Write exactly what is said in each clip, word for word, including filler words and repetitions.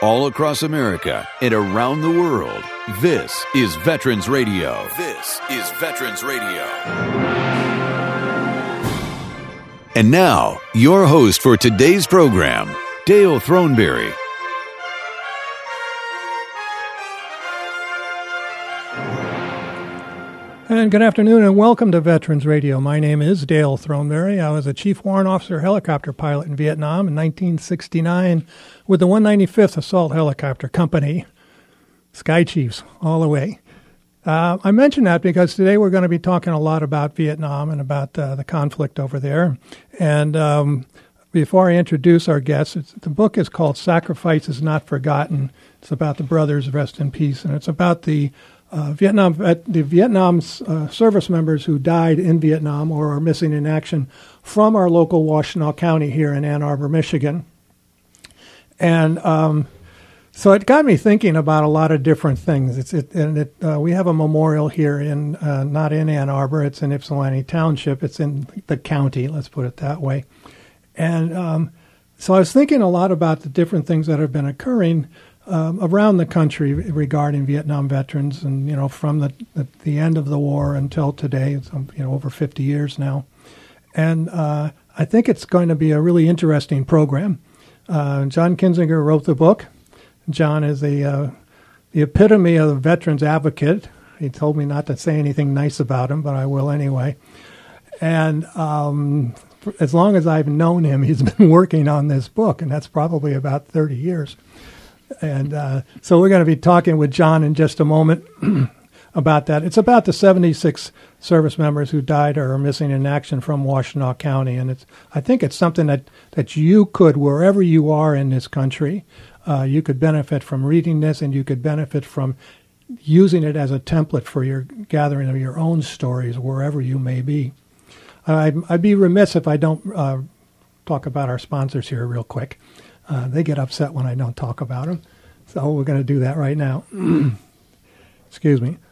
all across America and around the world. This is Veterans Radio. This is Veterans Radio. And now, your host for today's program, Dale Throneberry. And good afternoon and welcome to Veterans Radio. My name is Dale Throneberry. I was a Chief Warrant Officer helicopter pilot in Vietnam in nineteen sixty-nine with the one ninety-fifth Assault Helicopter Company. Sky Chiefs, all the way. Uh, I mention that because today we're going to be talking a lot about Vietnam and about uh, the conflict over there. And um, before I introduce our guests, it's, the book is called Sacrifices Not Forgotten. It's about the brothers, rest in peace, and it's about the Uh, Vietnam, the Vietnam uh, service members who died in Vietnam or are missing in action from our local Washtenaw County here in Ann Arbor, Michigan. And um, so it got me thinking about a lot of different things. It's it, and it, uh, we have a memorial here in uh, not in Ann Arbor. It's in Ypsilanti Township. It's in the county. Let's put it that way. And um, so I was thinking a lot about the different things that have been occurring Um, around the country regarding Vietnam veterans, and you know, from the, the the end of the war until today, it's um, you know over fifty years now, and uh, I think it's going to be a really interesting program. Uh, John Kinzinger wrote the book. John is the uh, the epitome of the veterans advocate. He told me not to say anything nice about him, but I will anyway. And um, as long as I've known him, he's been working on this book, and that's probably about thirty years. And uh, so we're going to be talking with John in just a moment about that. It's about the seventy-six service members who died or are missing in action from Washtenaw County. And it's I think it's something that, that you could, wherever you are in this country, uh, you could benefit from reading this, and you could benefit from using it as a template for your gathering of your own stories wherever you may be. I'd, I'd be remiss if I don't uh, talk about our sponsors here real quick. Uh, they get upset when I don't talk about them. So we're going to do that right now. Excuse me.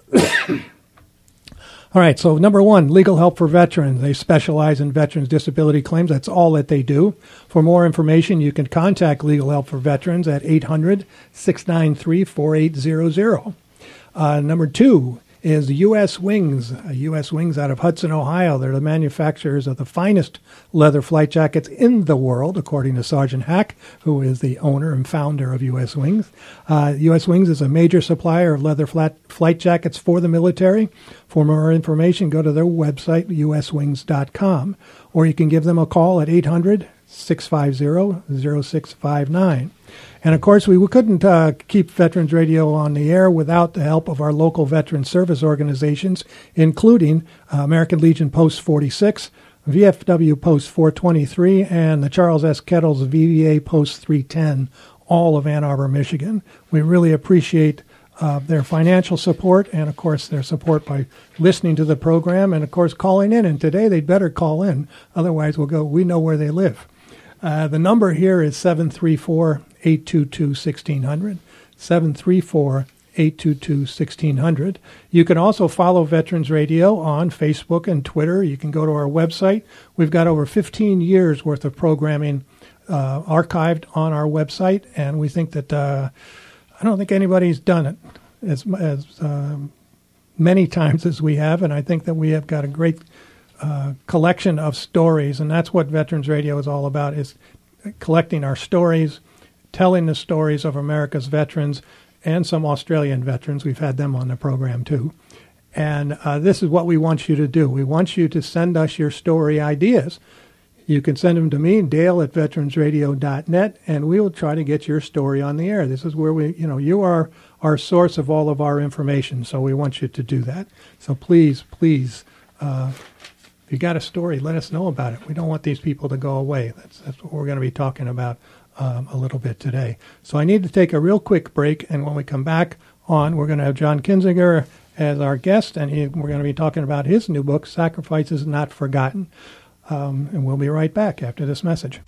All right, so number one, Legal Help for Veterans. They specialize in veterans' disability claims. That's all that they do. For more information, you can contact Legal Help for Veterans at eight hundred, six nine three, four eight zero zero. Uh, number two is U S Wings. Uh, U S Wings out of Hudson, Ohio. They're the manufacturers of the finest leather flight jackets in the world, according to Sergeant Hack, who is the owner and founder of U S Wings. Uh, U S Wings is a major supplier of leather flat flight jackets for the military. For more information, go to their website, u s wings dot com, or you can give them a call at eight hundred, six five zero, zero six five nine. And, of course, we couldn't uh, keep Veterans Radio on the air without the help of our local veteran service organizations, including uh, American Legion Post forty-six, V F W Post four twenty-three, and the Charles S. Kettles V V A Post three ten, all of Ann Arbor, Michigan. We really appreciate uh, their financial support and, of course, their support by listening to the program and, of course, calling in. And today they'd better call in. Otherwise, we'll go, we know where they live. Uh, the number here is seven three four, eight two two, one six zero zero, seven three four, eight two two, one six zero zero. You can also follow Veterans Radio on Facebook and Twitter. You can go to our website. We've got over fifteen years worth of programming uh, archived on our website, and we think that uh, I don't think anybody's done it as, as um, many times as we have, and I think that we have got a great Uh, collection of stories, and that's what Veterans Radio is all about, is collecting our stories, telling the stories of America's veterans and some Australian veterans. We've had them on the program too. And uh, this is what we want you to do. We want you to send us your story ideas. You can send them to me, Dale at veterans radio dot net, and we will try to get your story on the air. This is where we, you know, you are our source of all of our information, so we want you to do that. So please, please, uh, if you got a story, let us know about it. We don't want these people to go away. That's, that's what we're going to be talking about um, a little bit today. So I need to take a real quick break, and when we come back on, we're going to have John Kinzinger as our guest, and he, we're going to be talking about his new book, Sacrifices Not Forgotten. Um, and we'll be right back after this message.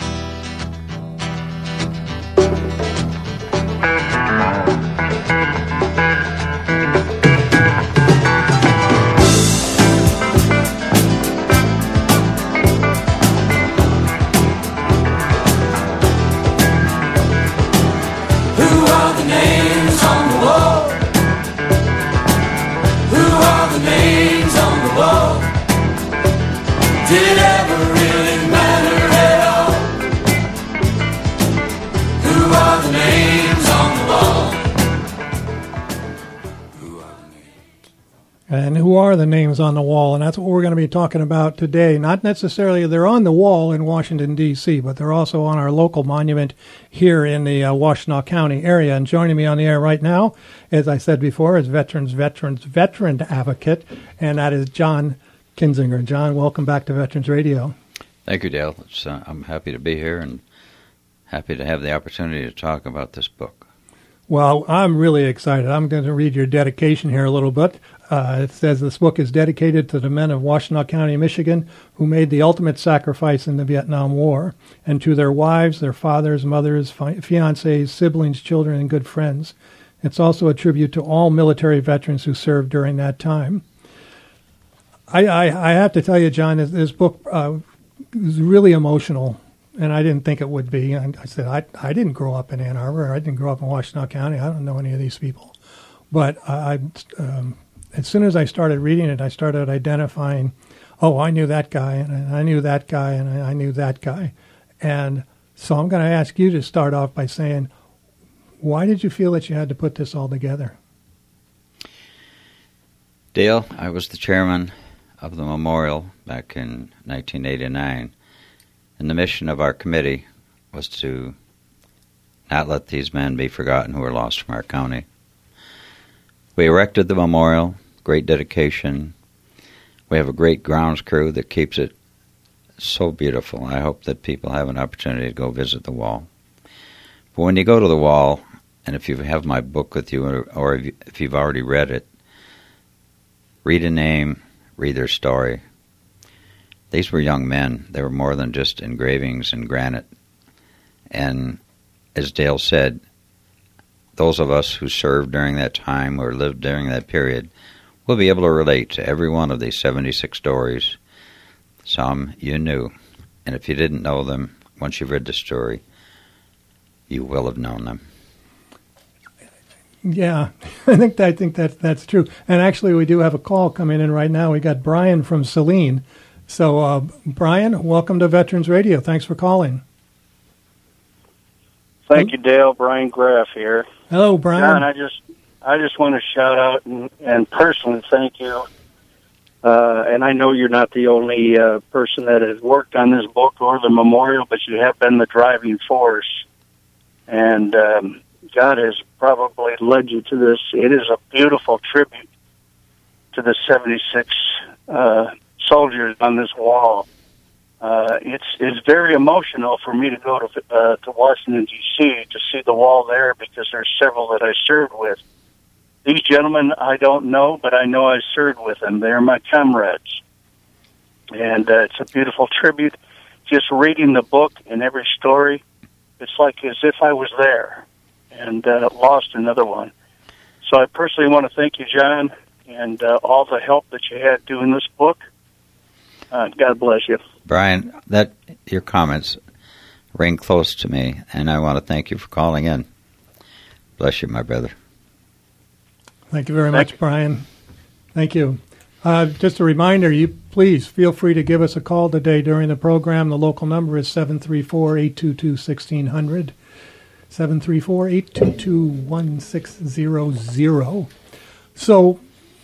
are the names on the wall, and that's what we're going to be talking about today. Not necessarily they're on the wall in Washington, D C, but they're also on our local monument here in the uh, Washtenaw County area. And joining me on the air right now, as I said before, is Veterans, Veterans, Veteran Advocate, and that is John Kinzinger. John, welcome back to Veterans Radio. Thank you, Dale. It's, uh, I'm happy to be here and happy to have the opportunity to talk about this book. Well, I'm really excited. I'm going to read your dedication here a little bit. Uh, it says this book is dedicated to the men of Washtenaw County, Michigan, who made the ultimate sacrifice in the Vietnam War, and to their wives, their fathers, mothers, fi- fiancés, siblings, children, and good friends. It's also a tribute to all military veterans who served during that time. I, I, I have to tell you, John, this, this book uh, was really emotional. And I didn't think it would be. I, I said, I I didn't grow up in Ann Arbor. I didn't grow up in Washtenaw County. I don't know any of these people. But I, um, as soon as I started reading it, I started identifying, oh, I knew that guy, and I knew that guy, and I knew that guy. And so I'm going to ask you to start off by saying, why did you feel that you had to put this all together? Dale, I was the chairman of the memorial back in nineteen eighty-nine. And the mission of our committee was to not let these men be forgotten who were lost from our county. We erected the memorial, great dedication. We have a great grounds crew that keeps it so beautiful. I hope that people have an opportunity to go visit the wall. But when you go to the wall, and if you have my book with you, or, or if you've already read it, read a name, read their story. These were young men. They were more than just engravings in granite. And as Dale said, those of us who served during that time or lived during that period will be able to relate to every one of these seventy-six stories. Some you knew. And if you didn't know them, once you've read the story, you will have known them. Yeah, I think that, I think that that's true. And actually, we do have a call coming in right now. We got Brian from Saline. So, uh, Brian, welcome to Veterans Radio. Thanks for calling. Thank you, Dale. Brian Graff here. Hello, Brian. John, I just, I just want to shout out and, and personally thank you. Uh, and I know you're not the only uh, person that has worked on this book or the memorial, but you have been the driving force. And um, God has probably led you to this. It is a beautiful tribute to the seventy-six uh soldiers on this wall. Uh, it's it's very emotional for me to go to uh, to Washington, D C to see the wall there because there's several that I served with. These gentlemen I don't know, but I know I served with them. They're my comrades. And uh, it's a beautiful tribute. Just reading the book and every story, it's like as if I was there and uh, lost another one. So I personally want to thank you, John, and uh, all the help that you had doing this book. Uh, God bless you. Brian, that your comments ring close to me, and I want to thank you for calling in. Bless you, my brother. Thank you very Thank much, you. Brian. Thank you. Uh, just a reminder, you please feel free to give us a call today during the program. The local number is seven three four, eight two two, one six zero zero, seven three four, eight two two, one six zero zero. So,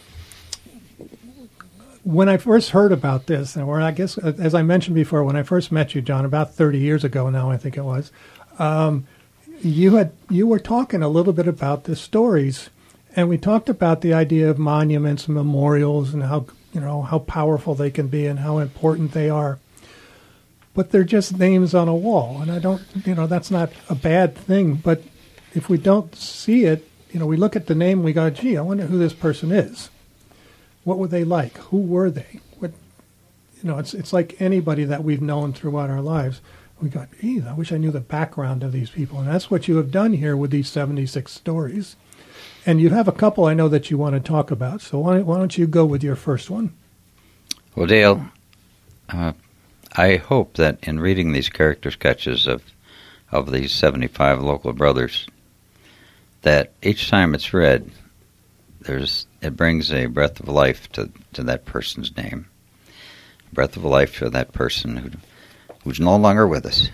when I first heard about this, and where I guess, as I mentioned before, when I first met you, John, about thirty years ago now, I think it was, um, you had you were talking a little bit about the stories, and we talked about the idea of monuments and memorials and how you know how powerful they can be and how important they are. But they're just names on a wall, and I don't, you know, that's not a bad thing. But if we don't see it, you know, we look at the name, we go, gee, I wonder who this person is. What were they like? Who were they? What, you know, it's it's like anybody that we've known throughout our lives. We got, geez, I wish I knew the background of these people. And that's what you have done here with these seventy-six stories. And you have a couple I know that you want to talk about. So why, why don't you go with your first one? Well, Dale, uh, I hope that in reading these character sketches of of these seventy-five local brothers, that each time it's read, there's it brings a breath of life to, to that person's name, a breath of life to that person who who's no longer with us.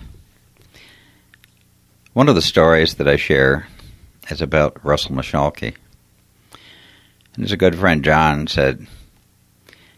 One of the stories that I share is about Russell Mashalke. And his good friend John said,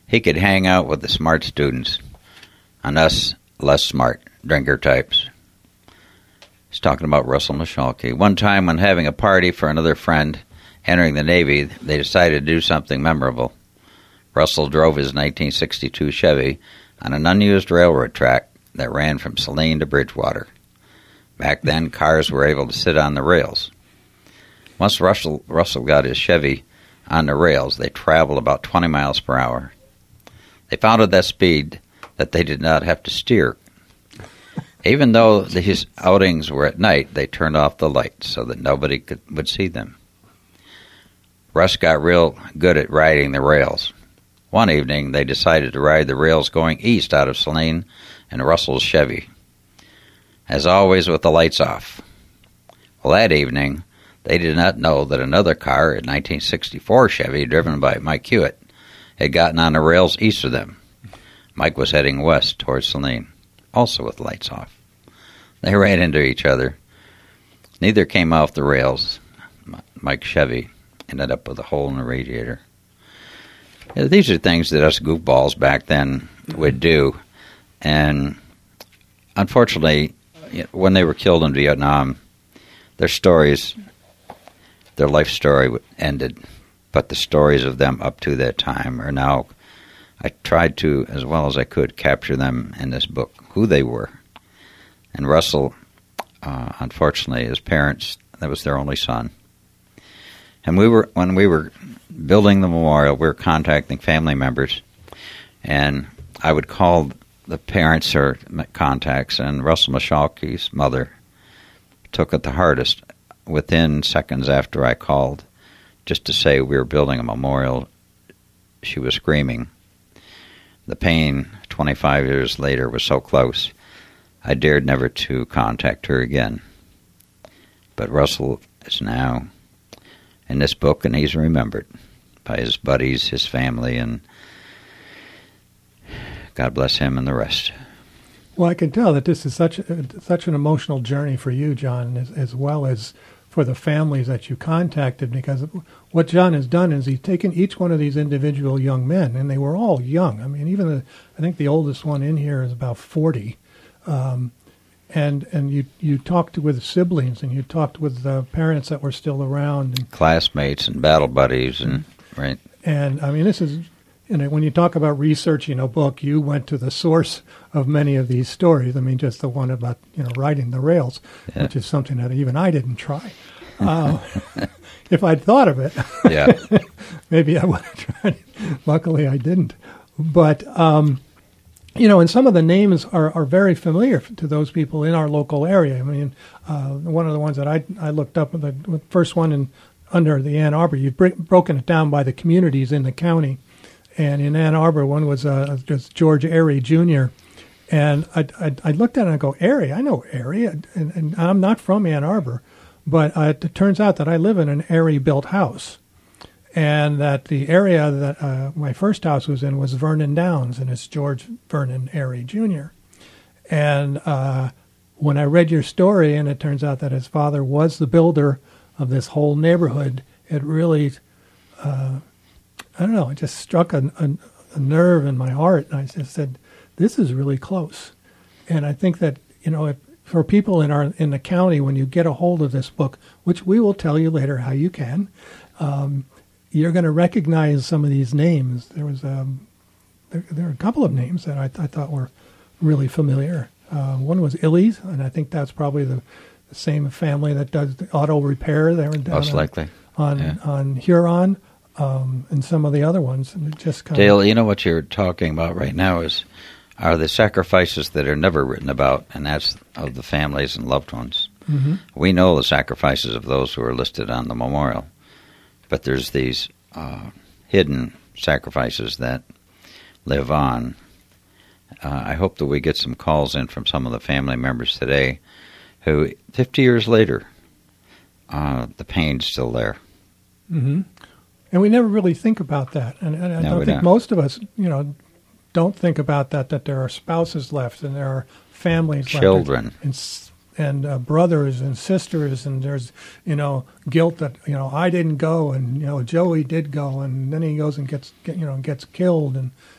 He could hang out with the smart students and us less smart drinker types. He's talking about Russell Mishalke. One time when having a party for another friend entering the Navy, they decided to do something memorable. Russell drove his nineteen sixty-two Chevy on an unused railroad track that ran from Saline to Bridgewater. Back then, cars were able to sit on the rails. Once Russell, Russell got his Chevy on the rails, they traveled about twenty miles per hour. They found at that speed that they did not have to steer. Even though his outings were at night, they turned off the lights so that nobody could, would see them. Russ got real good at riding the rails. One evening, they decided to ride the rails going east out of Saline in Russell's Chevy, as always with the lights off. Well, that evening, they did not know that another car, a nineteen sixty-four Chevy driven by Mike Hewitt, had gotten on the rails east of them. Mike was heading west towards Saline, also with lights off. They ran into each other. Neither came off the rails. Mike's Chevy ended up with a hole in the radiator. These are things that us goofballs back then would do. And unfortunately, when they were killed in Vietnam, their stories, their life story ended. But the stories of them up to that time are now, I tried to, as well as I could, capture them in this book, who they were. And Russell, uh, unfortunately, his parents, that was their only son. And we were, when we were building the memorial, we were contacting family members, and I would call the parents or contacts, and Russell Mishalke's mother took it the hardest. Within seconds after I called, just to say we were building a memorial, she was screaming. The pain, twenty-five years later, was so close, I dared never to contact her again. But Russell is now in this book, and he's remembered by his buddies, his family, and God bless him and the rest. Well, I can tell that this is such a, such an emotional journey for you, John, as, as well as for the families that you contacted, because what John has done is he's taken each one of these individual young men, and they were all young. I mean, even the, I think the oldest one in here is about forty. Um, and and you, you talked with siblings, and you talked with the parents that were still around. And, classmates and battle buddies, and right. And, I mean, this is, you know, when you talk about researching a book, you went to the source of many of these stories. I mean, just the one about, you know, riding the rails, yeah. which is something that even I didn't try. Uh, if I'd thought of it, yeah. maybe I would have tried it. Luckily, I didn't. But, um, you know, and some of the names are, are very familiar to those people in our local area. I mean, uh, one of the ones that I, I looked up, the first one in under the Ann Arbor, you've br- broken it down by the communities in the county. And in Ann Arbor, one was uh, just George Airy Junior And I, I, I looked at it and I go, Airy? I know Airy, and, and I'm not from Ann Arbor. But uh, it turns out that I live in an Airy-built house, and that the area that uh, my first house was in was Vernon Downs, and it's George Vernon Airy Junior And uh, when I read your story, and it turns out that his father was the builder of this whole neighborhood, it really, uh, I don't know, it just struck a, a, a nerve in my heart. And I just said, this is really close. And I think that, you know, if, for people in our in the county, when you get a hold of this book, which we will tell you later how you can, um, you're going to recognize some of these names. There was um, there, there are a couple of names that I, I thought were really familiar. Uh, one was Illies, and I think that's probably the, the same family that does the auto repair there in Most likely on yeah. on Huron, um, and some of the other ones. And it just kind Dale, of, you know what you're talking about right now is are the sacrifices that are never written about, and that's of the families and loved ones. Mm-hmm. We know the sacrifices of those who are listed on the memorial, but there's these uh, hidden sacrifices that live on. Uh, I hope that we get some calls in from some of the family members today who, fifty years later, uh, the pain's still there. Mm-hmm. And we never really think about that. And, and I No, don't we think don't. most of us, you know, don't think about that, that there are spouses left and there are families Children. left. And, s- and uh, brothers and sisters, and there's, you know, guilt that, you know, I didn't go, and, you know, Joey did go, and then he goes and gets, get, you know, gets killed. And,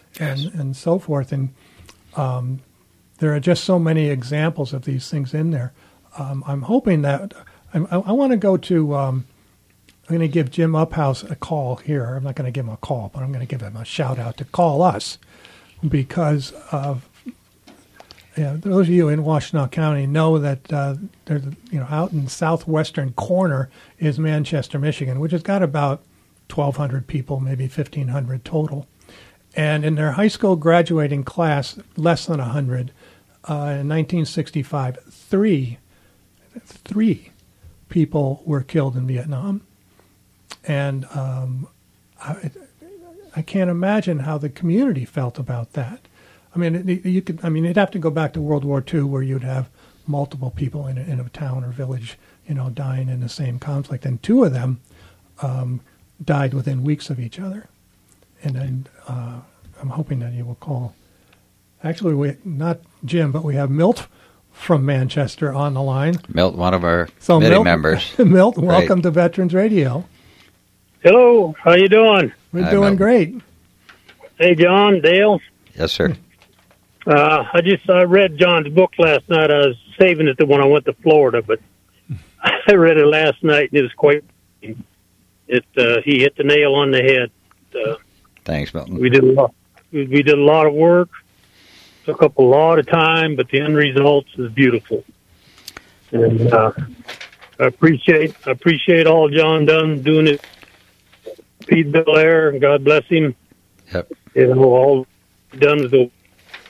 and, and so forth. And um, there are just so many examples of these things in there. Um, I'm hoping that I'm, I, I want to go to. Um, I'm going to give Jim Uphouse a call here. I'm not going to give him a call, but I'm going to give him a shout out to call us, because of yeah, those of you in Washtenaw County know that uh, there's you know out in the southwestern corner is Manchester, Michigan, which has got about twelve hundred people, maybe fifteen hundred total. And in their high school graduating class, less than one hundred, uh, in nineteen sixty-five, three, three people were killed in Vietnam. And um, I, I can't imagine how the community felt about that. I mean, it, you could. I mean, you'd have to go back to World War Two, where you'd have multiple people in a, in a town or village, you know, dying in the same conflict, and two of them um, died within weeks of each other. And then uh, I'm hoping that you will call. Actually, we not Jim, but we have Milt from Manchester on the line. Milt, one of our so committee Milt, members. Milt, welcome to Veterans Radio. Hello, how you doing? We're Hi, doing Milt. great. Hey, John, Dale. Yes, sir. Uh, I just I read John's book last night. I was saving it to when I went to Florida, but I read it last night, and it was quite. It uh, he hit the nail on the head. Uh, Thanks, Milton. we did a lot. We we did a lot of work. Took up a lot of time, but the end result is beautiful. And uh, I appreciate I appreciate all John done doing it. Pete Belair, God bless him. Yep. You know, all done with the.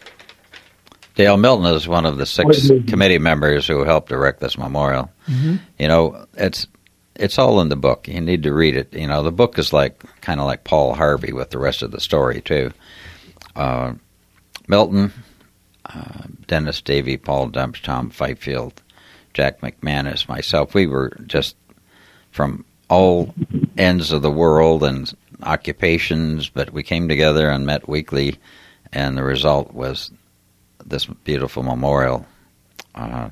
Dale Milton is one of the six committee members who helped erect this memorial. Mm-hmm. You know, it's it's all in the book. You need to read it. You know, the book is like kind of like Paul Harvey with the rest of the story too. Uh, Milton, uh, Dennis Davey, Paul Dumps, Tom Fifield, Jack McManus, myself. We were just from all ends of the world and occupations, but we came together and met weekly, and the result was this beautiful memorial. Uh,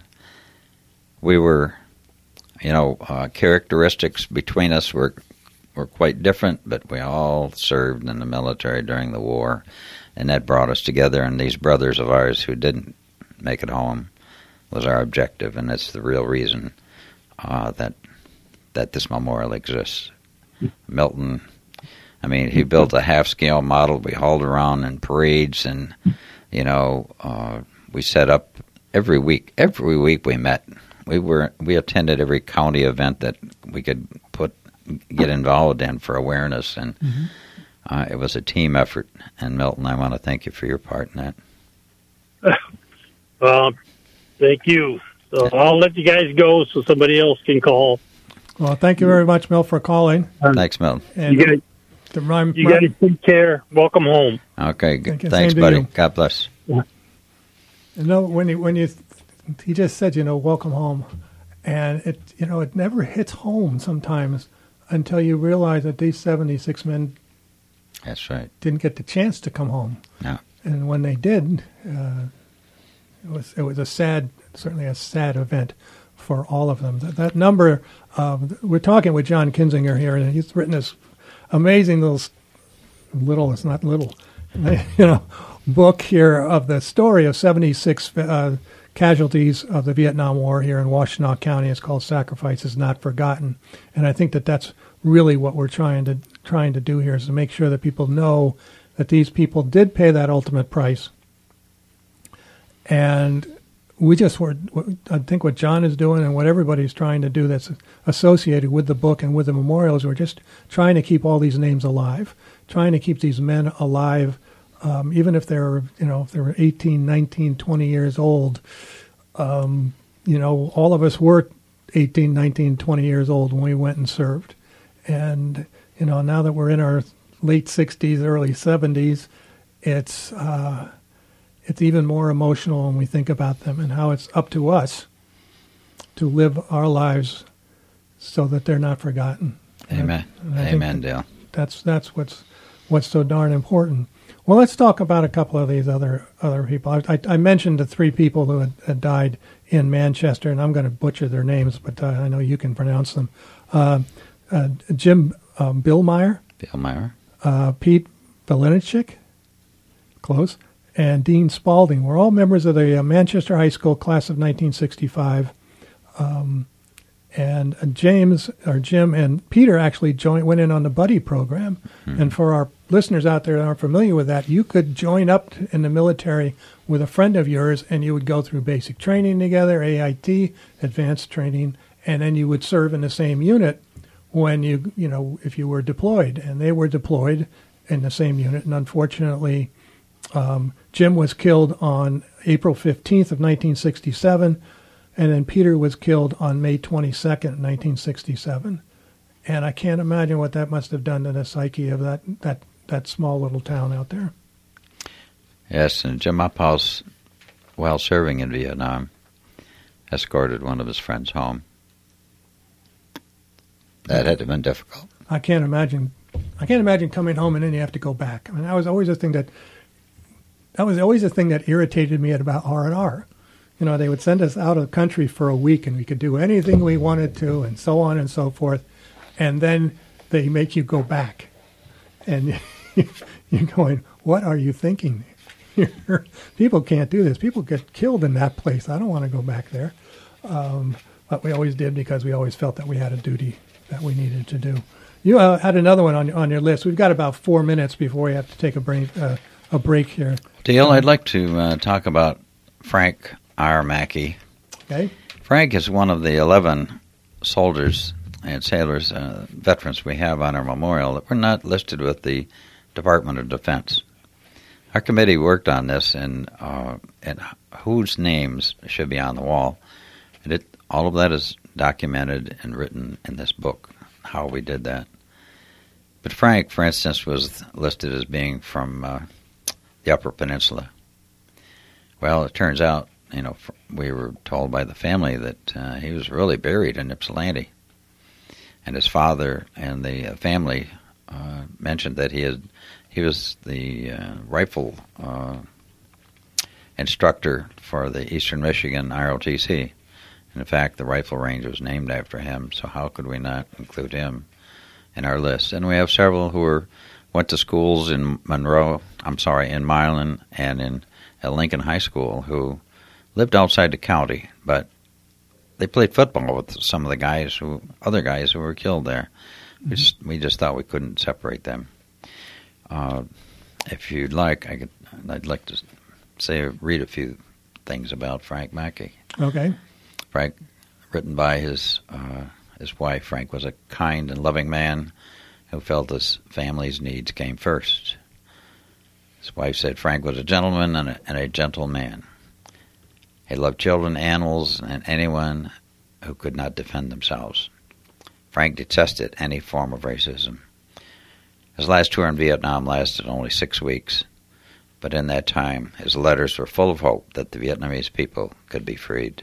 we were, you know, uh, characteristics between us were were quite different, but we all served in the military during the war, and that brought us together. And these brothers of ours who didn't make it home was our objective, and that's the real reason uh, that that this memorial exists. Milton, I mean, he built a half-scale model. We hauled around in parades, and you know, uh, we set up every week. Every week we met. We were we attended every county event that we could put get involved in for awareness, and mm-hmm. uh, it was a team effort. And Milton, I want to thank you for your part in that. Well, thank you. So I'll let you guys go so somebody else can call. Well, thank you very much, Milt, for calling. Thanks, Milton. And you guys, the rhyme, you guys take care. Welcome home. Okay, good. Thank Thanks, Same to buddy. you. God bless. You know, when you, when you, he just said, you know, welcome home. And it, you know, it never hits home sometimes until you realize that these seventy-six men That's right. didn't get the chance to come home. No. And when they did, uh, it was it was a sad, certainly a sad event for all of them. That, that number, uh, we're talking with John Kinzinger here, and he's written this amazing little, little, it's not little, you know, book here of the story of seventy-six uh, casualties of the Vietnam War here in Washtenaw County. It's called Sacrifices Not Forgotten. And I think that that's really what we're trying to trying to do here, is to make sure that people know that these people did pay that ultimate price. And we just were, I think what John is doing and what everybody's trying to do that's associated with the book and with the memorials, we're just trying to keep all these names alive, trying to keep these men alive, um, even if they're, you know, if they're eighteen, nineteen, twenty years old. Um, you know, all of us were eighteen, nineteen, twenty years old when we went and served. And, you know, now that we're in our late sixties, early seventies, it's uh, it's even more emotional when we think about them and how it's up to us to live our lives so that they're not forgotten. Amen. And I Amen, think Dale. That's that's what's what's so darn important. Well, let's talk about a couple of these other other people. I, I, I mentioned the three people who had, had died in Manchester, and I'm going to butcher their names, but uh, I know you can pronounce them. Uh, uh, Jim um, Billmeyer, Billmeyer, uh, Pete Valenichik, close, and Dean Spalding were all members of the uh, Manchester High School class of nineteen sixty-five. Um, and uh, James, or Jim, and Peter actually joined, went in on the buddy program. Mm-hmm. And for our listeners out there that aren't familiar with that, you could join up in the military with a friend of yours, and you would go through basic training together, A I T, advanced training, and then you would serve in the same unit when you, you know, if you were deployed. And they were deployed in the same unit. And unfortunately, um, Jim was killed on April fifteenth of nineteen sixty-seven, and then Peter was killed on May twenty-second, nineteen sixty-seven. And I can't imagine what that must have done to the psyche of that, that, that small little town out there. Yes, and Jim Uphouse, while serving in Vietnam, escorted one of his friends home. That had to have been difficult. I can't imagine. I can't imagine coming home and then you have to go back. I mean, that was always a thing that that was always a thing that irritated me about R and R. You know, they would send us out of the country for a week, and we could do anything we wanted to, and so on and so forth. And then they make you go back, and you're going, "What are you thinking? People can't do this. People get killed in that place. I don't want to go back there." Um, but we always did because we always felt that we had a duty that we needed to do. You uh, had another one on on your list. We've got about four minutes before we have to take a break. Uh, a break here. Dale, I'd like to uh, talk about Frank R. Mackey. Okay. Frank is one of the eleven soldiers and sailors, uh, veterans we have on our memorial that were not listed with the Department of Defense. Our committee worked on this and uh, and whose names should be on the wall. And it all of that is documented and written in this book, how we did that. But Frank, for instance, was listed as being from uh, the Upper Peninsula. Well, it turns out, you know, we were told by the family that uh, he was really buried in Ypsilanti. And his father and the family uh, mentioned that he had he was the uh, rifle uh, instructor for the Eastern Michigan R O T C. And in fact, the rifle range was named after him, so how could we not include him in our list? And we have several who were went to schools in Monroe, I'm sorry, in Milan and in at Lincoln High School who lived outside the county, but they played football with some of the guys who, other guys who were killed there. Mm-hmm. We, just, we just thought we couldn't separate them. Uh, if you'd like, I could, I'd like to say, read a few things about Frank Mackey. Okay. Frank, written by his uh, his wife. Frank was a kind and loving man who felt his family's needs came first. His wife said Frank was a gentleman and a, and a gentle man. He loved children, animals, and anyone who could not defend themselves. Frank detested any form of racism. His last tour in Vietnam lasted only six weeks, but in that time his letters were full of hope that the Vietnamese people could be freed.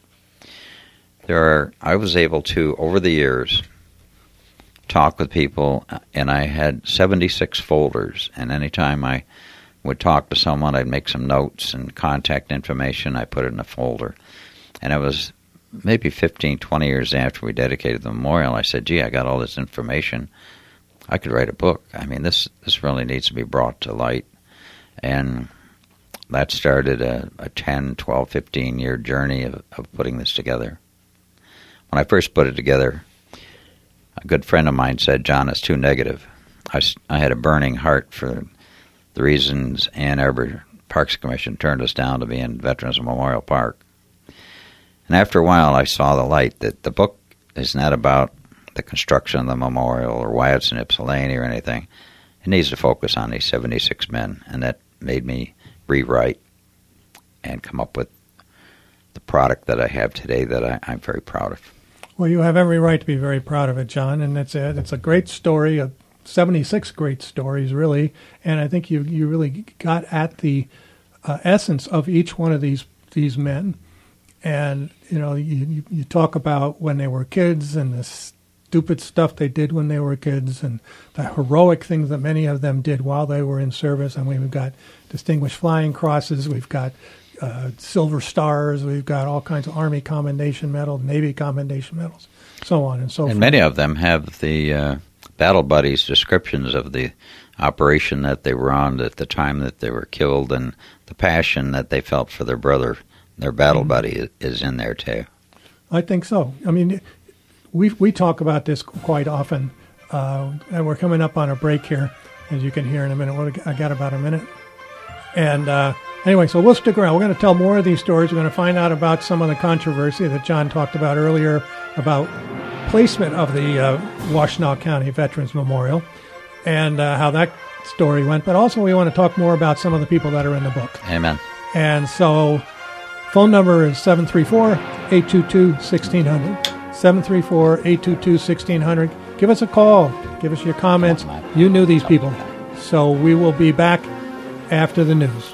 There are, I was able to, over the years, talk with people, and I had seventy-six folders, and any time I would talk to someone, I'd make some notes and contact information, I put it in a folder. And it was maybe fifteen, twenty years after we dedicated the memorial, I said, gee, I got all this information. I could write a book. I mean, this, this really needs to be brought to light. And that started a, a ten, twelve, fifteen-year journey of, of putting this together. When I first put it together, a good friend of mine said, John, it's too negative. I, I had a burning heart for the reasons Ann Arbor Parks Commission turned us down to be in Veterans Memorial Park. And after a while, I saw the light that the book is not about the construction of the memorial or why it's in Ypsilanti or anything. It needs to focus on these seventy-six men, and that made me rewrite and come up with the product that I have today that I, I'm very proud of. Well, you have every right to be very proud of it, John, and it's a, it's a great story, a seventy-six great stories, really, and I think you you really got at the uh, essence of each one of these these men. And, you know, you, you talk about when they were kids and the stupid stuff they did when they were kids and the heroic things that many of them did while they were in service. And we've got Distinguished Flying Crosses, we've got uh, Silver Stars, we've got all kinds of Army Commendation Medals, Navy Commendation Medals, so on and so forth. And many of them have the uh, battle buddies' descriptions of the operation that they were on at the time that they were killed, and the passion that they felt for their brother, their battle mm-hmm. buddy, is in there too. I think so. I mean, we we talk about this quite often, uh, and we're coming up on a break here, as you can hear in a minute. I got about a minute. And uh, anyway, so we'll stick around. We're going to tell more of these stories. We're going to find out about some of the controversy that John talked about earlier about placement of the uh, Washtenaw County Veterans Memorial and uh, how that story went. But also we want to talk more about some of the people that are in the book. Amen. And so phone number is seven three four, eight two two, one six zero zero. seven three four, eight two two, one six zero zero. Give us a call. Give us your comments. You knew these people. So we will be back after the news.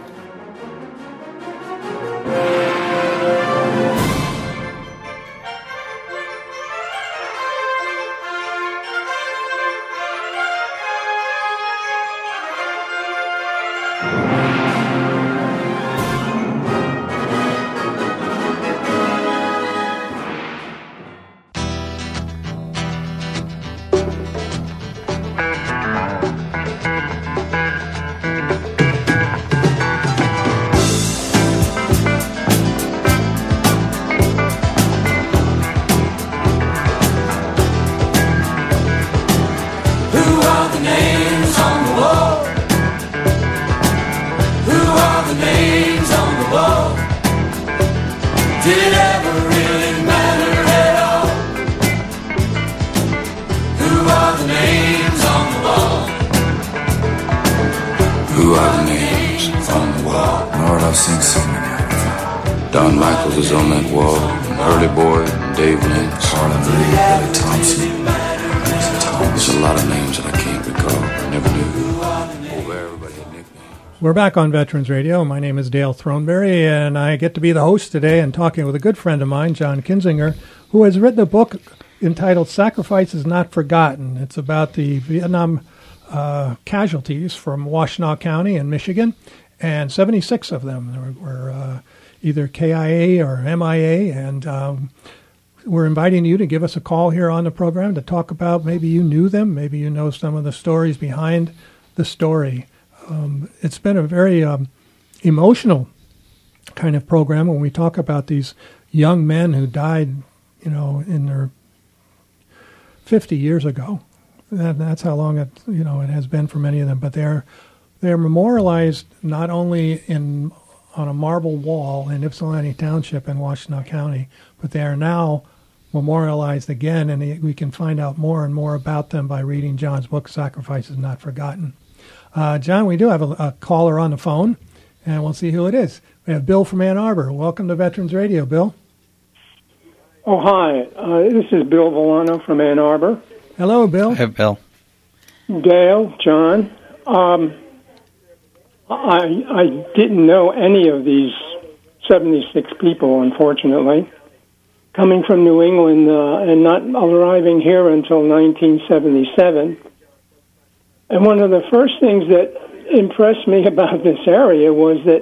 We're back on Veterans Radio. My name is Dale Throneberry, and I get to be the host today and talking with a good friend of mine, John Kinzinger, who has written a book entitled Sacrifices Not Forgotten. It's about the Vietnam uh, casualties from Washtenaw County in Michigan, and seventy-six of them were, were uh, either K I A or M I A, and um, we're inviting you to give us a call here on the program to talk about maybe you knew them, maybe you know some of the stories behind the story. Um, it's been a very um, emotional kind of program when we talk about these young men who died, you know, in their fifty years ago. That, that's how long it, you know, it has been for many of them. But they're they're memorialized not only in on a marble wall in Ypsilanti Township in Washtenaw County, but they are now memorialized again, and we can find out more and more about them by reading John's book, Sacrifices Not Forgotten. Uh, John, we do have a, a caller on the phone, and we'll see who it is. We have Bill from Ann Arbor. Welcome to Veterans Radio, Bill. Oh, hi. Uh, this is Bill Volano from Ann Arbor. Hello, Bill. Hey, Bill. Dale, John. Um, I, I didn't know any of these seventy-six people, unfortunately. Coming from New England uh, and not arriving here until nineteen seventy-seven. And one of the first things that impressed me about this area was that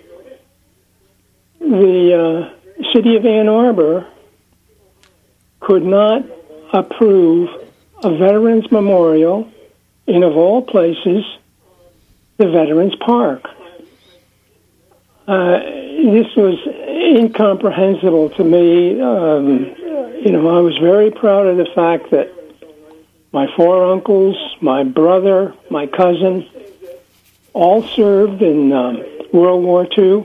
the uh, city of Ann Arbor could not approve a Veterans Memorial in, of all places, the Veterans Park. Uh, this was incomprehensible to me. Um, you know, I was very proud of the fact that my four uncles, my brother, my cousin, all served in um, World War Two.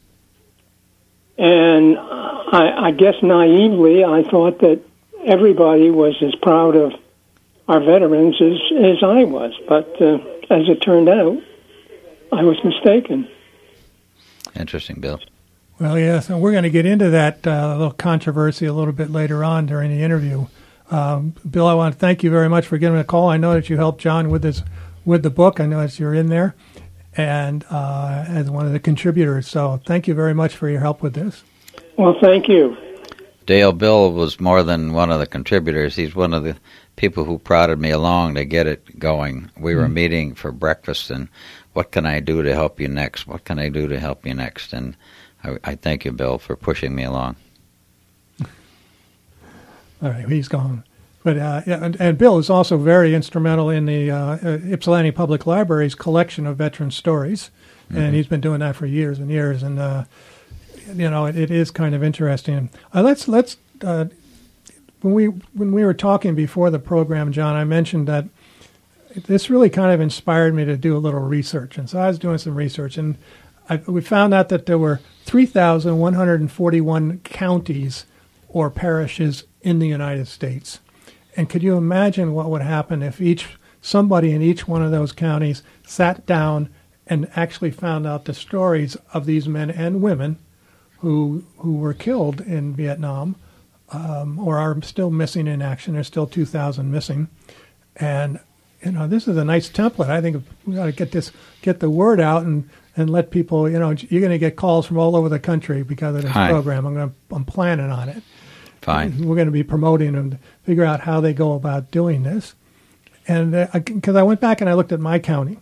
And I, I guess naively, I thought that everybody was as proud of our veterans as, as I was. But uh, as it turned out, I was mistaken. Interesting, Bill. Well, yes, and we're going to get into that uh, little controversy a little bit later on during the interview. Um, Bill, I want to thank you very much for giving me a call. I know that you helped John with his with the book. I know that you're in there and uh, as one of the contributors. So thank you very much for your help with this. Well, thank you. Dale, Bill was more than one of the contributors. He's one of the people who prodded me along to get it going. We were mm-hmm. meeting for breakfast, and what can I do to help you next? What can I do to help you next? And I, I thank you, Bill, for pushing me along. All right, he's gone. But uh, yeah, and, and Bill is also very instrumental in the uh, Ypsilanti Public Library's collection of veteran stories, mm-hmm. and he's been doing that for years and years. And uh, you know, it, it is kind of interesting. Uh, let's let's uh, when we when we were talking before the program, John, I mentioned that this really kind of inspired me to do a little research, and so I was doing some research, and I, we found out that there were three thousand one hundred forty-one counties or parishes in the United States. And could you imagine what would happen if each somebody in each one of those counties sat down and actually found out the stories of these men and women who who were killed in Vietnam um, or are still missing in action? There's still two thousand missing. And, you know, this is a nice template. I think we got to get this, get the word out and, and let people, you know, you're going to get calls from all over the country because of this Hi. program. I'm going to, I'm planning on it. Fine. We're going to be promoting them to figure out how they go about doing this. And because uh, I went back and I looked at my county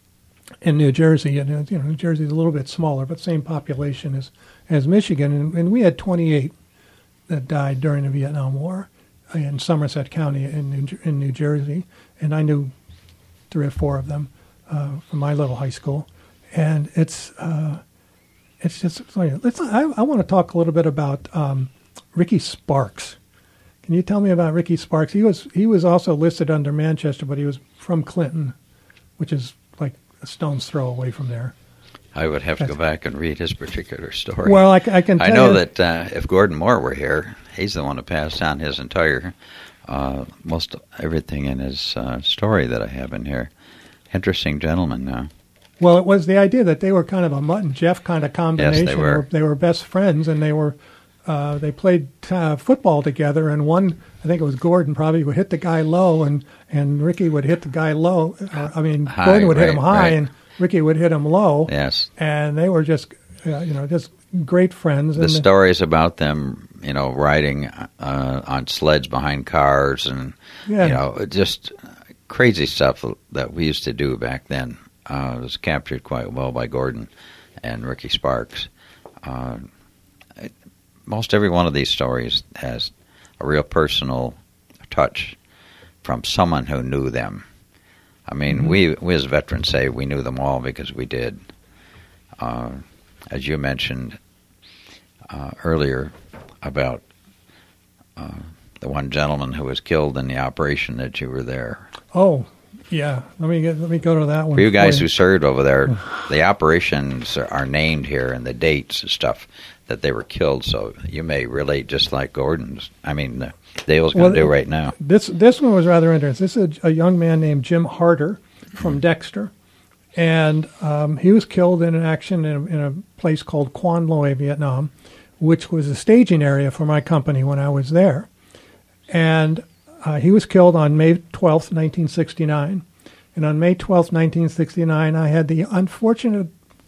in New Jersey, and you know, New Jersey is a little bit smaller, but same population as, as Michigan. And, and we had twenty-eight that died during the Vietnam War in Somerset County in New, in New Jersey. And I knew three or four of them uh, from my little high school. And it's uh, it's just, let's, I, I want to talk a little bit about um, Ricky Sparks. Can you tell me about Ricky Sparks? He was he was also listed under Manchester, but he was from Clinton, which is like a stone's throw away from there. I would have to That's, go back and read his particular story. Well, I, I can tell I know you, that uh, if Gordon Moore were here, he's the one who passed on his entire, uh, most everything in his uh, story that I have in here. Interesting gentleman now. Well, it was the idea that they were kind of a Mutt and Jeff kind of combination. Yes, they were. They were best friends, and they were uh, they played uh, football together. And one, I think it was Gordon, probably would hit the guy low, and, and Ricky would hit the guy low. Or, I mean, High, Gordon would right, hit him high, right. and Ricky would hit him low. Yes. And they were just, uh, you know, just great friends. The and stories about them, you know, riding uh, on sleds behind cars and, Yeah. you know, just crazy stuff that we used to do back then uh, was captured quite well by Gordon and Ricky Sparks. Uh, it, most every one of these stories has a real personal touch from someone who knew them. I mean, mm-hmm. we, we as veterans say we knew them all because we did. Uh, as you mentioned uh, earlier about uh, the one gentleman who was killed in the operation that you were there. Oh, yeah. Let me get, let me go to that one. For you guys for who served over there, the operations are named here and the dates and stuff that they were killed. So you may relate just like Gordon's. I mean, uh, Dale's going to Well, do right now. This this one was rather interesting. This is a, a young man named Jim Harder from Dexter, and um, he was killed in an action in a, in a place called Quan Loy, Vietnam, which was a staging area for my company when I was there. And uh, he was killed on May twelfth, nineteen sixty-nine. And on May twelfth, nineteen sixty-nine, I had the unfortunate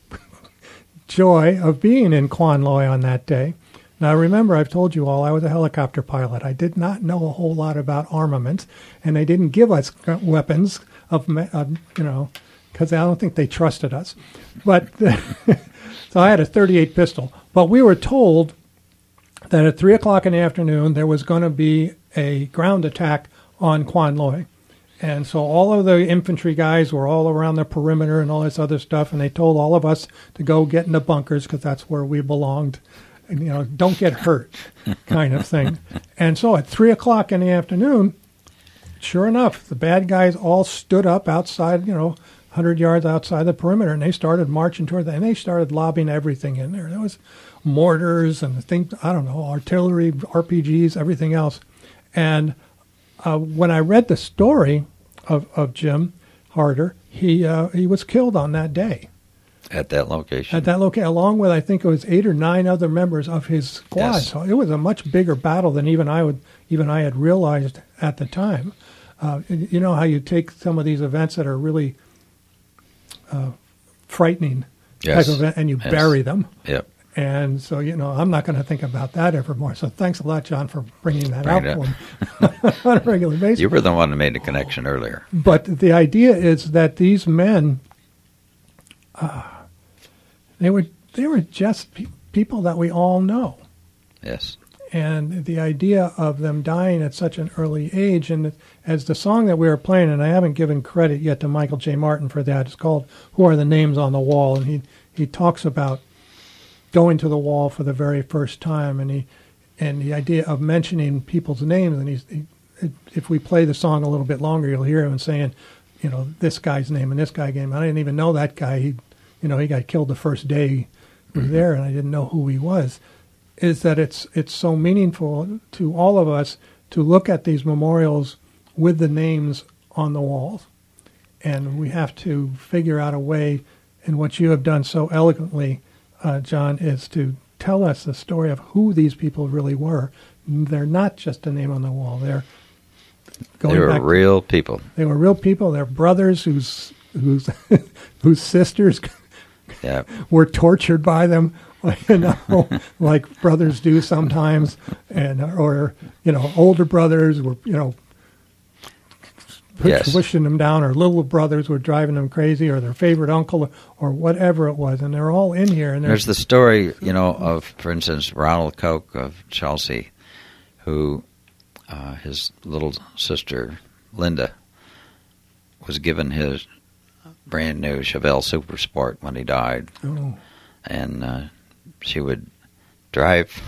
joy of being in Quan Loy on that day. Now, remember, I've told you all I was a helicopter pilot. I did not know a whole lot about armaments, and they didn't give us weapons of, uh, you know, because I don't think they trusted us. But so I had a thirty-eight pistol. But we were told that at three o'clock in the afternoon there was going to be a ground attack on Quan Loy. And so all of the infantry guys were all around the perimeter and all this other stuff, and they told all of us to go get in the bunkers because that's where we belonged. And, you know, don't get hurt kind of thing. And so at three o'clock in the afternoon, sure enough, the bad guys all stood up outside, you know, one hundred yards outside the perimeter, and they started marching toward that, and they started lobbing everything in there. There was mortars and things, I don't know, artillery, R P Gs, everything else. And uh, when I read the story of, of Jim Harder, he uh, he was killed on that day. At that location. At that location, along with I think it was eight or nine other members of his squad. Yes. So it was a much bigger battle than even I would even I had realized at the time. Uh, you know how you take some of these events that are really uh, frightening Yes. type of event and you Yes. bury them. Yep. And so, you know, I'm not going to think about that evermore. So thanks a lot, John, for bringing that Bring out it for me on a regular basis. You were the one who made the connection earlier. But the idea is that these men, uh, they were they were just pe- people that we all know. Yes. And the idea of them dying at such an early age, and as the song that we were playing, and I haven't given credit yet to Michael J. Martin for that, it's called Who Are the Names on the Wall? And he, he talks about going to the wall for the very first time, and he and the idea of mentioning people's names. And he's, he, if we play the song a little bit longer, you'll hear him saying, you know, this guy's name and this guy's name. I didn't even know that guy. He, you know, he got killed the first day he was there, and I didn't know who he was. Is that it's it's so meaningful to all of us to look at these memorials with the names on the walls. And we have to figure out a way, and what you have done so eloquently, uh, John, is to tell us the story of who these people really were. They're not just a name on the wall. They're going They were back real people. They were real people. They're brothers whose whose whose sisters Yeah. were tortured by them, you know, like brothers do sometimes, and or you know, older brothers were you know push, Yes. pushing them down, or little brothers were driving them crazy, or their favorite uncle, or whatever it was, and they're all in here. And There's the story, you know, of, for instance, Ronald Koch of Chelsea, who uh, his little sister, Linda, was given his brand new Chevelle Super Sport when he died. oh, And uh, she would drive.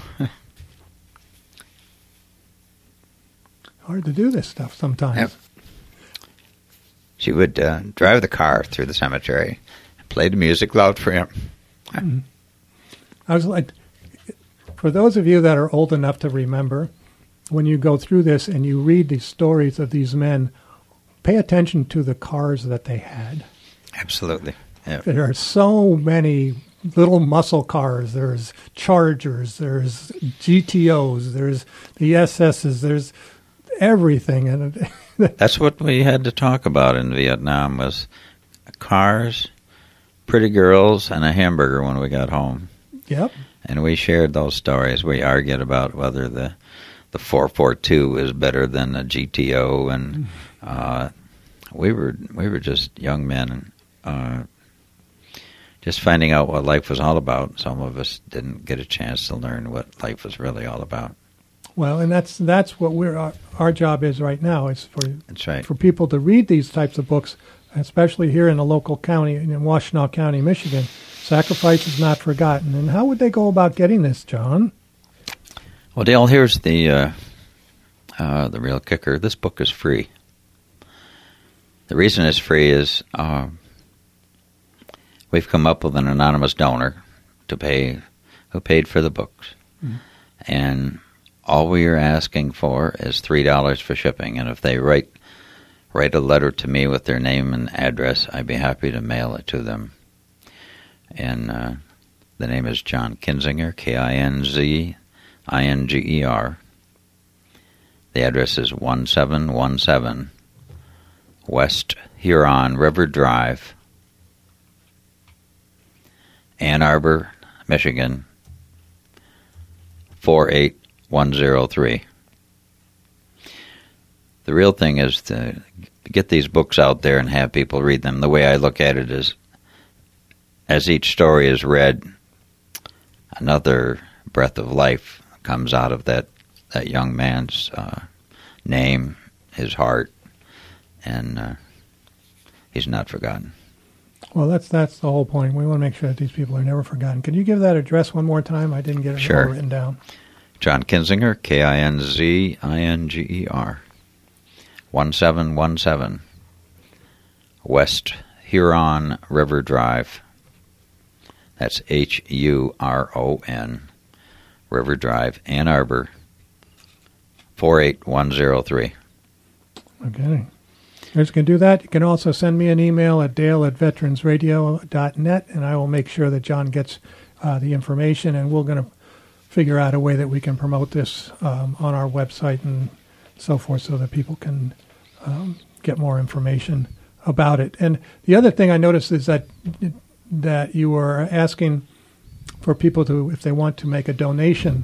hard to do this stuff sometimes. Yep. She would uh, drive the car through the cemetery and play the music loud for him. Mm-hmm. I was like, for those of you that are old enough to remember, when you go through this and you read these stories of these men, pay attention to the cars that they had. Absolutely. Yeah. There are so many little muscle cars. There's Chargers, there's G T Os, there's the S S's, there's everything. And That's what we had to talk about in Vietnam was cars, pretty girls, and a hamburger when we got home. Yep. And we shared those stories. We argued about whether the the four forty-two is better than a G T O, and uh, we were we were just young men, uh, just finding out what life was all about. Some of us didn't get a chance to learn what life was really all about. Well, and that's that's what we're our, our job is right now. Is for That's right. for people to read these types of books, especially here in a local county in Washtenaw County, Michigan. Sacrifice is not forgotten. And how would they go about getting this, John? Well, Dale, here's the uh, uh, the real kicker. This book is free. The reason it's free is uh, we've come up with an anonymous donor to pay, who paid for the books, mm-hmm. and all we are asking for is three dollars for shipping. And if they write write a letter to me with their name and address, I'd be happy to mail it to them. And uh, the name is John Kinzinger, K I N Z I N G E R. The address is one seven one seven West Huron River Drive, Ann Arbor, Michigan, four eight one zero three. The real thing is to get these books out there and have people read them. The way I look at it is, as each story is read, another breath of life comes out of that, that young man's uh, name, his heart, and uh, he's not forgotten. Well, that's that's the whole point. We want to make sure that these people are never forgotten. Can you give that address one more time? I didn't get it Sure. all written down. John Kinzinger, K I N Z I N G E R, one seven one seven West Huron River Drive. That's H U R O N, River Drive, Ann Arbor, four eight one zero three. Okay. You can do that. You can also send me an email at dale at veterans radio dot net, and I will make sure that John gets uh, the information, and we're going to figure out a way that we can promote this um, on our website and so forth so that people can um, get more information about it. And the other thing I noticed is that that you were asking for people to, if they want to make a donation.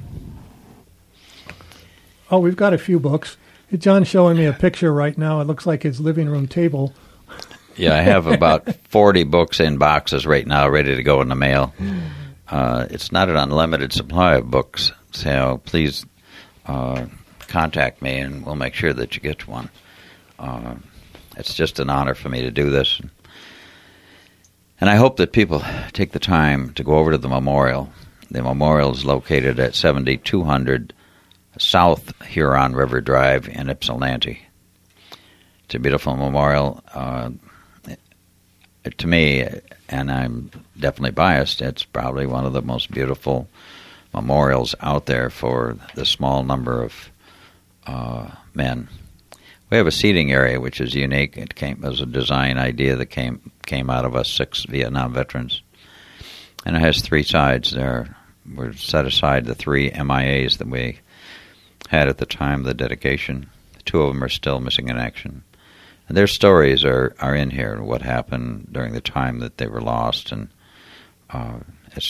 Oh, we've got a few books. John's showing me a picture right now. It looks like his living room table. Yeah, I have about forty books in boxes right now ready to go in the mail. Uh, it's not an unlimited supply of books, so please uh, contact me, and we'll make sure that you get one. Uh, it's just an honor for me to do this. And I hope that people take the time to go over to the memorial. The memorial is located at seventy-two hundred South Huron River Drive in Ypsilanti. It's a beautiful memorial. Uh, to me, and I'm definitely biased, it's probably one of the most beautiful memorials out there for the small number of uh, men. We have a seating area which is unique. It came as a design idea that came came out of us six Vietnam veterans, and it has three sides. There, we set aside the three M I As that we had at the time of the dedication. Two of them are still missing in action, and their stories are, are in here. What happened during the time that they were lost, and uh, it's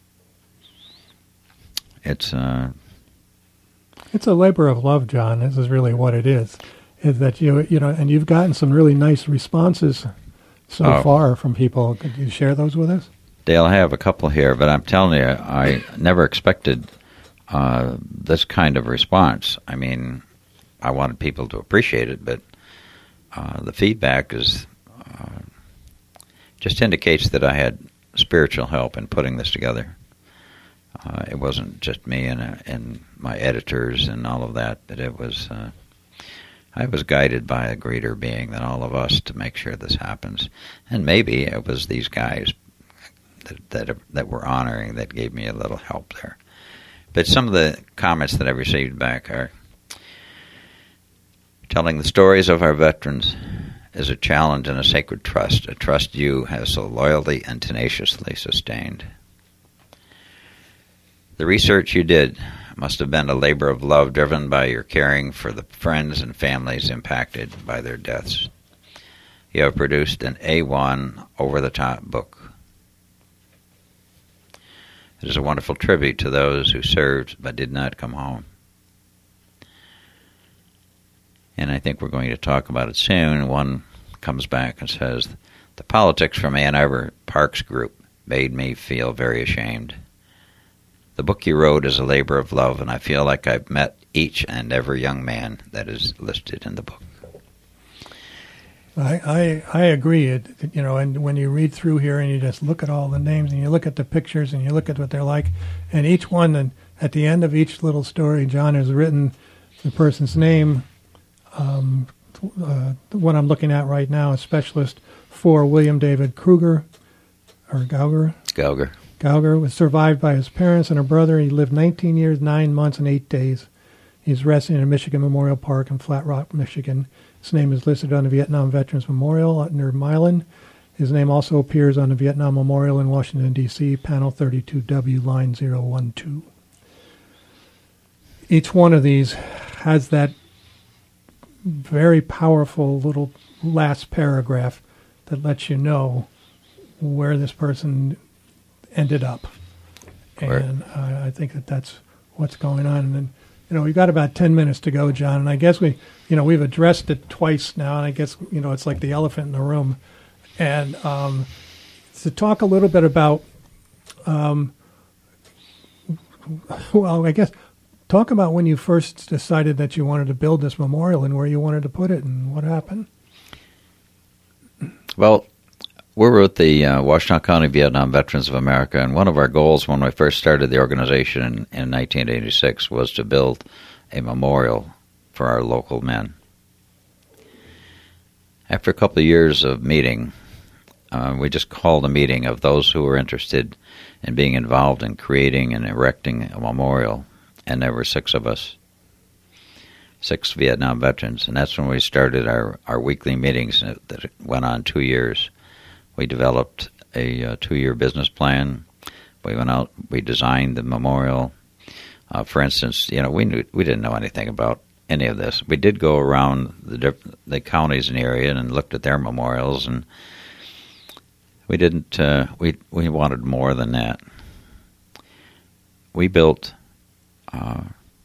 it's uh, it's a labor of love, John. This is really what it is. Is that you you know, and you've gotten some really nice responses so oh. far from people. Could you share those with us? Dale, I have a couple here, but I'm telling you, I never expected uh, this kind of response. I mean, I wanted people to appreciate it, but uh, the feedback is uh, just indicates that I had spiritual help in putting this together. Uh, it wasn't just me and, uh, and my editors and all of that, but it was... Uh, I was guided by a greater being than all of us to make sure this happens. And maybe it was these guys that, that that were honoring that gave me a little help there. But some of the comments that I received back are, telling the stories of our veterans is a challenge and a sacred trust, a trust you have so loyally and tenaciously sustained. The research you did must have been a labor of love driven by your caring for the friends and families impacted by their deaths. You have produced an A one over-the-top book. It is a wonderful tribute to those who served but did not come home. And I think we're going to talk about it soon. One comes back and says, the politics from Ann Arbor Parks Group made me feel very ashamed. The book you wrote is a labor of love, and I feel like I've met each and every young man that is listed in the book. I, I, I agree. It, you know, and when you read through here and you just look at all the names and you look at the pictures and you look at what they're like, and each one, and at the end of each little story, John has written the person's name. Um, uh, the one I'm looking at right now is Specialist for William David Kruger, or Gauger. Gauger. Gauger was survived by his parents and a brother. He lived nineteen years, nine months, and eight days. He's resting in Michigan Memorial Park in Flat Rock, Michigan. His name is listed on the Vietnam Veterans Memorial near Milan. His name also appears on the Vietnam Memorial in Washington, D C, panel thirty-two W, line zero one two. Each one of these has that very powerful little last paragraph that lets you know where this person ended up. And uh, I think that that's what's going on. And then, you know, we've got about ten minutes to go, John, and I guess we, you know, we've addressed it twice now, and I guess, you know, it's like the elephant in the room. And um, to talk a little bit about, um, well, I guess, talk about when you first decided that you wanted to build this memorial and where you wanted to put it and what happened. Well, we're with the uh, Washtenaw County Vietnam Veterans of America, and one of our goals when we first started the organization in, in nineteen eighty-six was to build a memorial for our local men. After a couple of years of meeting, uh, we just called a meeting of those who were interested in being involved in creating and erecting a memorial, and there were six of us, six Vietnam veterans, and that's when we started our, our weekly meetings that went on two years. We developed a uh, two-year business plan. We went out, we designed the memorial. Uh, for instance, you know, we knew we didn't know anything about any of this. We did go around the diff- the counties in the area and looked at their memorials, and we didn't. Uh, we we wanted more than that. We built uh,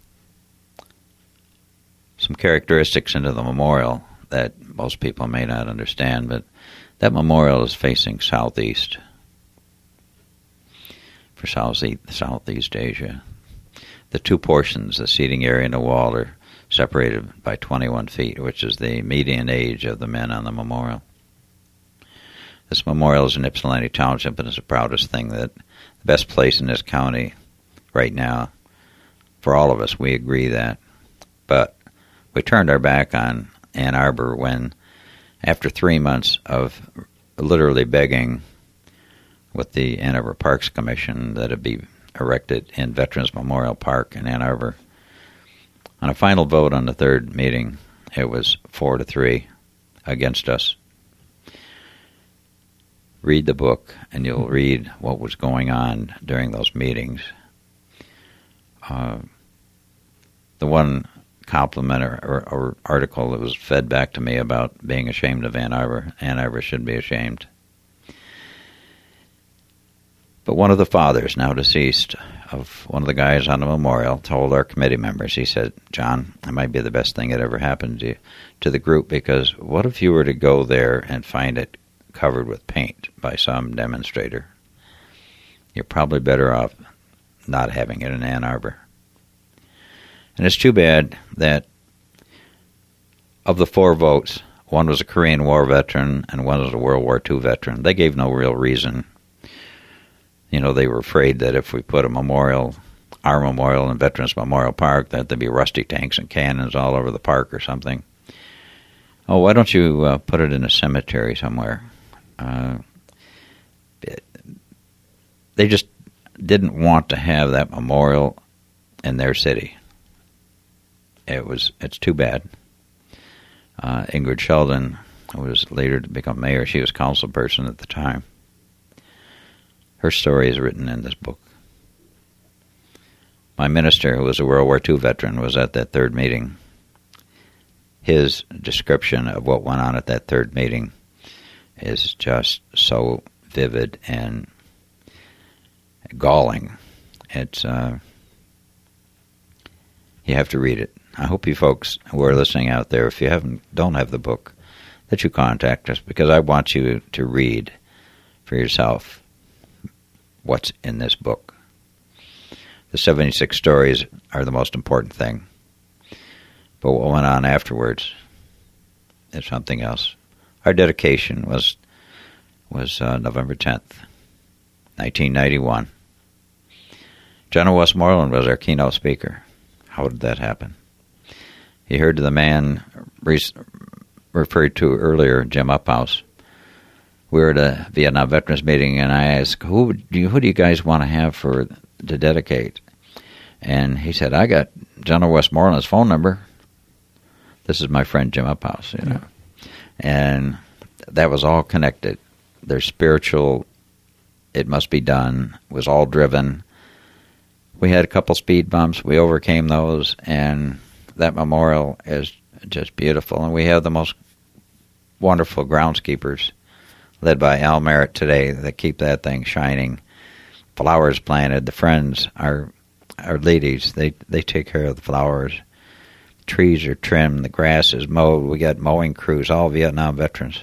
some characteristics into the memorial that most people may not understand, but that memorial is facing southeast for Southeast, Southeast Asia. the two portions, the seating area and the wall, are separated by twenty-one feet, which is the median age of the men on the memorial. This memorial is in Ypsilanti Township, and it's the proudest thing, that the best place in this county right now, for all of us, we agree that. But we turned our back on Ann Arbor when, after three months of literally begging with the Ann Arbor Parks Commission that it be erected in Veterans Memorial Park in Ann Arbor, on a final vote on the third meeting, it was four to three against us. Read the book, and you'll read what was going on during those meetings. Uh, the one compliment or, or, or article that was fed back to me about being ashamed of Ann Arbor, Ann Arbor should be ashamed. But one of the fathers, now deceased, of one of the guys on the memorial told our committee members, he said, "John, that might be the best thing that ever happened to, to the group, because what if you were to go there and find it covered with paint by some demonstrator? You're probably better off not having it in Ann Arbor." And it's too bad that of the four votes, one was a Korean War veteran and one was a World War Two veteran. They gave no real reason. You know, they were afraid that if we put a memorial, our memorial in Veterans Memorial Park, that there'd be rusty tanks and cannons all over the park or something. Oh, why don't you uh, put it in a cemetery somewhere? Uh, it, they just didn't want to have that memorial in their city. It was, it's too bad. Uh, Ingrid Sheldon, who was later to become mayor, she was council person at the time. Her story is written in this book. My minister, who was a World War Two veteran, was at that third meeting. His description of what went on at that third meeting is just so vivid and galling. It's uh, you have to read it. I hope you folks who are listening out there, if you haven't, don't have the book, that you contact us, because I want you to read for yourself what's in this book. The seventy-six stories are the most important thing. But what went on afterwards is something else. Our dedication was was uh, November tenth, nineteen ninety-one. General Westmoreland was our keynote speaker. How did that happen? He heard the man re- referred to earlier, Jim Uphouse. We were at a Vietnam Veterans meeting, and I asked, who do you, who do you guys want to have for to dedicate? And he said, I got General Westmoreland's phone number. This is my friend Jim Uphouse, you know. Yeah. And that was all connected. Their spiritual, it must be done, was all driven. We had a couple speed bumps. We overcame those, and that memorial is just beautiful. And we have the most wonderful groundskeepers, led by Al Merritt today, that keep that thing shining. Flowers planted. The Friends, our our ladies, they, they take care of the flowers. Trees are trimmed. The grass is mowed. We got mowing crews, all Vietnam veterans.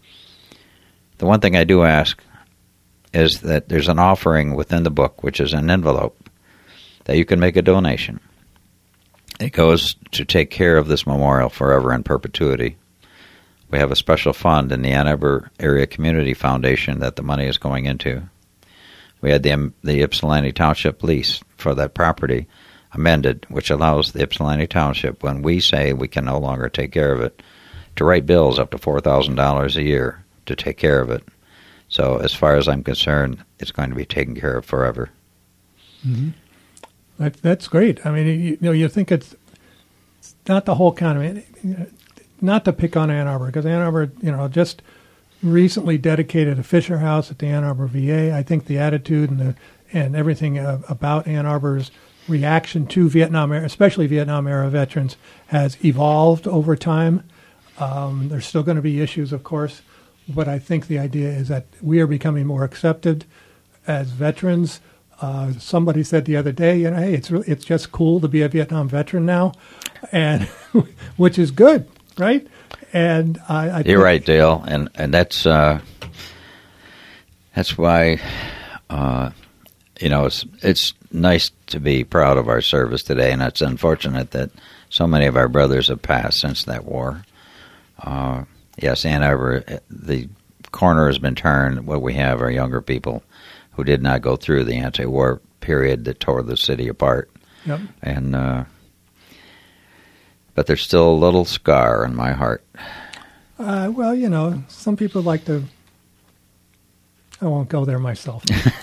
The one thing I do ask is that there's an offering within the book, which is an envelope, that you can make a donation. It goes to take care of this memorial forever in perpetuity. We have a special fund in the Ann Arbor Area Community Foundation that the money is going into. We had the, the Ypsilanti Township lease for that property amended, which allows the Ypsilanti Township, when we say we can no longer take care of it, to write bills up to four thousand dollars a year to take care of it. So as far as I'm concerned, it's going to be taken care of forever. Mm-hmm. That, that's great. I mean, you, you know, you think it's, it's not the whole county. Not to pick on Ann Arbor, because Ann Arbor, you know, just recently dedicated a Fisher House at the Ann Arbor V A. I think the attitude and the and everything uh, about Ann Arbor's reaction to Vietnam, especially Vietnam era veterans, has evolved over time. Um, there's still going to be issues, of course, but I think the idea is that we are becoming more accepted as veterans. Uh, somebody said the other day, you know, hey, it's really, it's just cool to be a Vietnam veteran now, and which is good, right? And I, I you're right, Dale, and and that's uh, that's why uh, you know, it's it's nice to be proud of our service today, and it's unfortunate that so many of our brothers have passed since that war. Uh, yes, Ann Arbor, the corner has been turned. What we have are younger people who did not go through the anti-war period that tore the city apart. Yep. And uh, but there's still a little scar in my heart. Uh, well, you know, some people like to. I won't go there myself.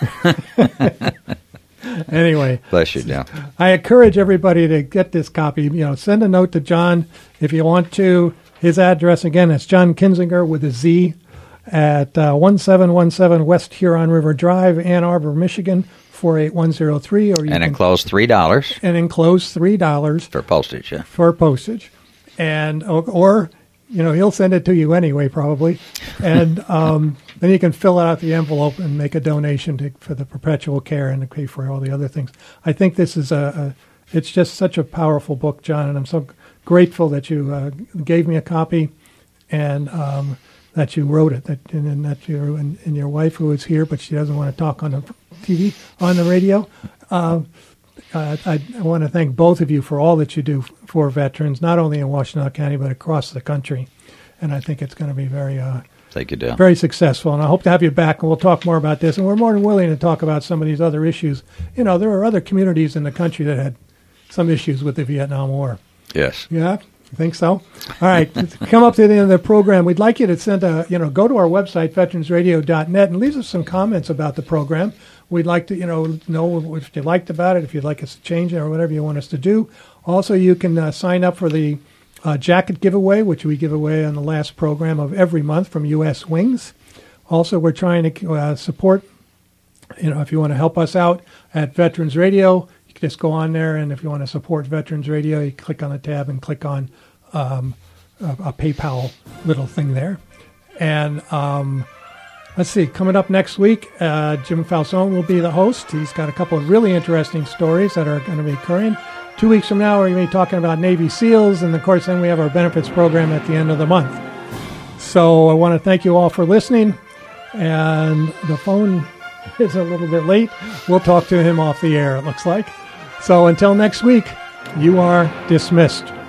Anyway. Bless you, John. I encourage everybody to get this copy. You know, send a note to John if you want to. His address, again, is John Kinzinger with a Z at uh, one seven one seven West Huron River Drive, Ann Arbor, Michigan, four eight one zero three. Or you and can, enclose three dollars. And enclose three dollars. For postage, yeah. For postage. And, or, or you know, he'll send it to you anyway, probably. And um, then you can fill out the envelope and make a donation to, for the perpetual care and to pay for all the other things. I think this is a, a it's just such a powerful book, John, and I'm so grateful that you uh, gave me a copy and um, that you wrote it, that, and, and that you and, and your wife, who is here, but she doesn't want to talk on the T V, on the radio. Uh, uh, I, I want to thank both of you for all that you do for veterans, not only in Washtenaw County, but across the country. And I think it's going to be very uh, Thank you, Dale. very successful. And I hope to have you back, and we'll talk more about this. And we're more than willing to talk about some of these other issues. You know, there are other communities in the country that had some issues with the Vietnam War. Yes. Yeah, you think so? All right, come up to the end of the program. We'd like you to send a, you know, go to our website, veterans radio dot net, and leave us some comments about the program. We'd like to, you know, know if you liked about it, if you'd like us to change it, or whatever you want us to do. Also, you can uh, sign up for the uh, jacket giveaway, which we give away on the last program of every month from U S Wings. Also, we're trying to uh, support, you know, if you want to help us out at Veterans Radio, you can just go on there, and if you want to support Veterans Radio, you click on the tab and click on um, a, a PayPal little thing there. And um, let's see, coming up next week, uh, Jim Falzone will be the host. He's got a couple of really interesting stories that are going to be occurring. Two weeks from now, we're going to be talking about Navy SEALs, and of course, then we have our benefits program at the end of the month. So I want to thank you all for listening, and the phone is a little bit late. We'll talk to him off the air, it looks like. So until next week, you are dismissed.